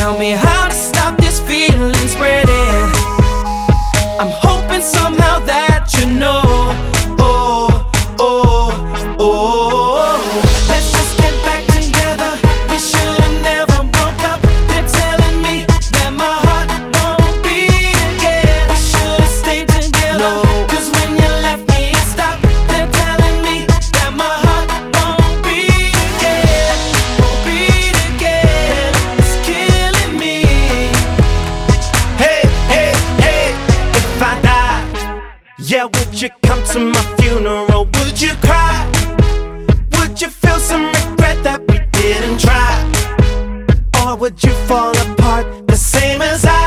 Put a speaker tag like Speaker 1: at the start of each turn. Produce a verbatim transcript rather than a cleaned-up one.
Speaker 1: Tell me how to stop this feeling spreading. I'm hoping somehow that you know. Oh, oh, oh. Let's just get back together. We should've never broke up. They're telling me that my heart won't beat again. We should've stayed together. No. Cause when you left me, it stopped. They're telling me that my heart won't beat again. Won't beat again. It's killing me. Hey, hey, hey. If I die, yeah, would you come to my funeral? Would you cry? Would you feel some regret that we didn't try? Or would you fall apart the same as I?